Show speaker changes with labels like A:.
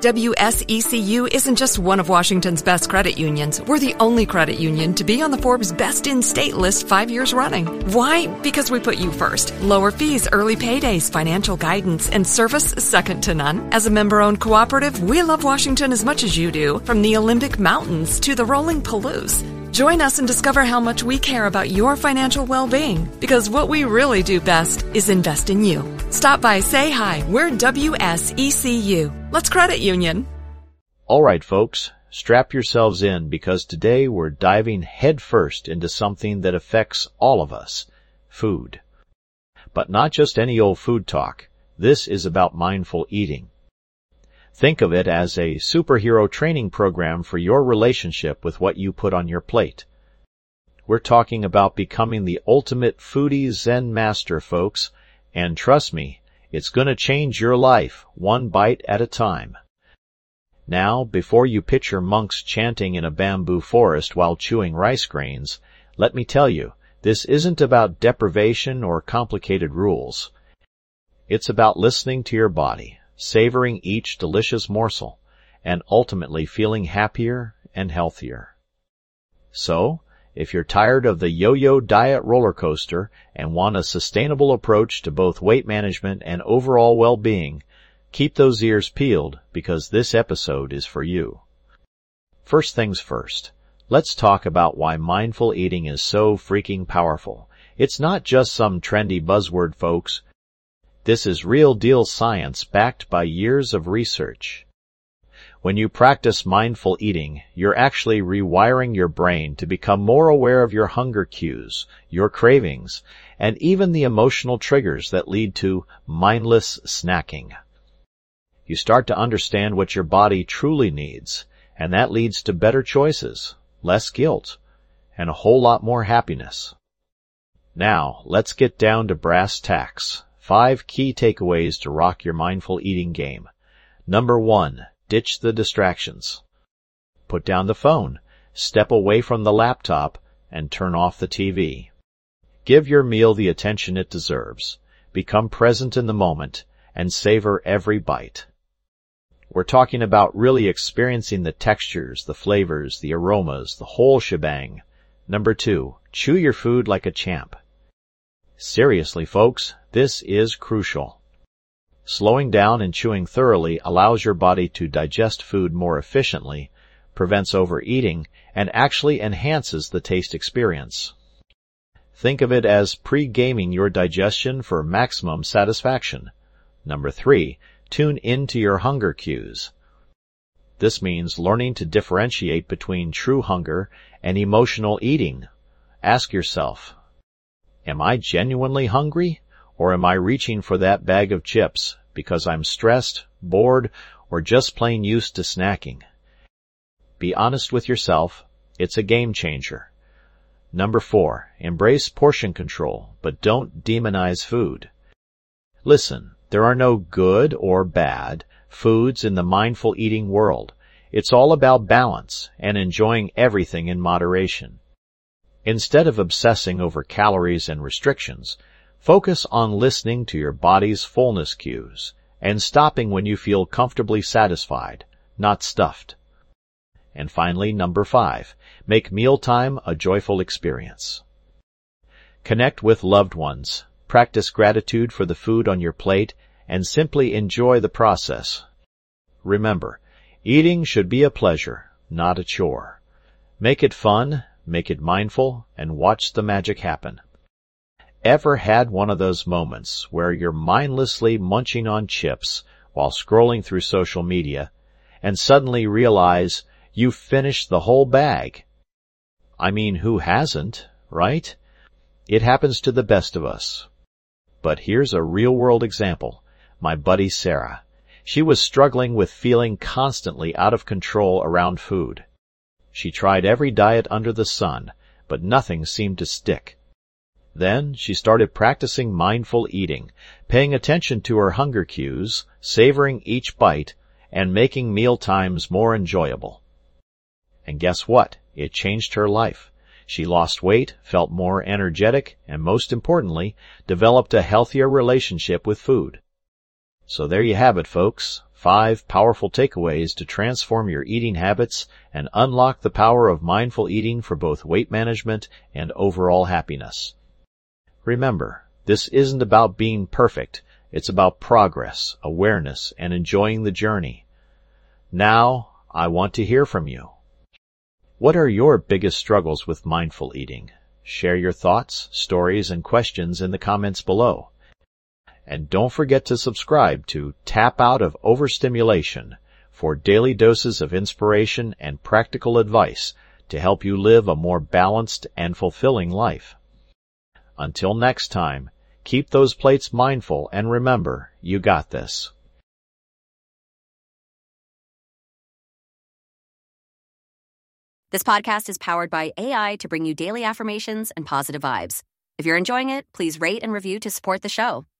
A: WSECU isn't just one of Washington's best credit unions. We're the only credit union to be on the Forbes Best in State list 5 years running. Why? Because we put you first. Lower fees, early paydays, financial guidance, and service second to none. As a member-owned cooperative, we love Washington as much as you do, from the Olympic Mountains to the rolling Palouse. Join us and discover how much we care about your financial well-being, because what we really do best is invest in you. Stop by, say hi. We're WSECU. Let's credit union.
B: All right, folks, strap yourselves in, because today we're diving headfirst into something that affects all of us, food. But not just any old food talk. This is about mindful eating. Think of it as a superhero training program for your relationship with what you put on your plate. We're talking about becoming the ultimate foodie Zen master, folks, and trust me, it's going to change your life, one bite at a time. Now, before you picture monks chanting in a bamboo forest while chewing rice grains, let me tell you, this isn't about deprivation or complicated rules. It's about listening to your body, savoring each delicious morsel, and ultimately feeling happier and healthier. So, if you're tired of the yo-yo diet roller coaster and want a sustainable approach to both weight management and overall well-being, keep those ears peeled, because this episode is for you. First things first, let's talk about why mindful eating is so freaking powerful. It's not just some trendy buzzword, folks. This is real-deal science backed by years of research. When you practice mindful eating, you're actually rewiring your brain to become more aware of your hunger cues, your cravings, and even the emotional triggers that lead to mindless snacking. You start to understand what your body truly needs, and that leads to better choices, less guilt, and a whole lot more happiness. Now, let's get down to brass tacks. 5 key takeaways to rock your mindful eating game. Number 1, ditch the distractions. Put down the phone, step away from the laptop, and turn off the TV. Give your meal the attention it deserves. Become present in the moment, and savor every bite. We're talking about really experiencing the textures, the flavors, the aromas, the whole shebang. Number 2, chew your food like a champ. Seriously, folks, this is crucial. Slowing down and chewing thoroughly allows your body to digest food more efficiently, prevents overeating, and actually enhances the taste experience. Think of it as pre-gaming your digestion for maximum satisfaction. Number 3, tune into your hunger cues. This means learning to differentiate between true hunger and emotional eating. Ask yourself, am I genuinely hungry, or am I reaching for that bag of chips because I'm stressed, bored, or just plain used to snacking? Be honest with yourself. It's a game changer. Number 4, embrace portion control, but don't demonize food. Listen, there are no good or bad foods in the mindful eating world. It's all about balance and enjoying everything in moderation. Instead of obsessing over calories and restrictions, focus on listening to your body's fullness cues and stopping when you feel comfortably satisfied, not stuffed. And finally, number 5, make mealtime a joyful experience. Connect with loved ones, practice gratitude for the food on your plate, and simply enjoy the process. Remember, eating should be a pleasure, not a chore. Make it fun, make it mindful, and watch the magic happen. Ever had one of those moments where you're mindlessly munching on chips while scrolling through social media and suddenly realize you've finished the whole bag? I mean, who hasn't, right? It happens to the best of us. But here's a real-world example. My buddy Sarah. She was struggling with feeling constantly out of control around food. She tried every diet under the sun, but nothing seemed to stick. Then she started practicing mindful eating, paying attention to her hunger cues, savoring each bite, and making meal times more enjoyable. And guess what? It changed her life. She lost weight, felt more energetic, and most importantly, developed a healthier relationship with food. So there you have it, folks. 5 powerful takeaways to transform your eating habits and unlock the power of mindful eating for both weight management and overall happiness. Remember, this isn't about being perfect. It's about progress, awareness, and enjoying the journey. Now, I want to hear from you. What are your biggest struggles with mindful eating? Share your thoughts, stories, and questions in the comments below. And don't forget to subscribe to Tap Out of Overstimulation for daily doses of inspiration and practical advice to help you live a more balanced and fulfilling life. Until next time, keep those plates mindful and remember, you got this.
C: This podcast is powered by AI to bring you daily affirmations and positive vibes. If you're enjoying it, please rate and review to support the show.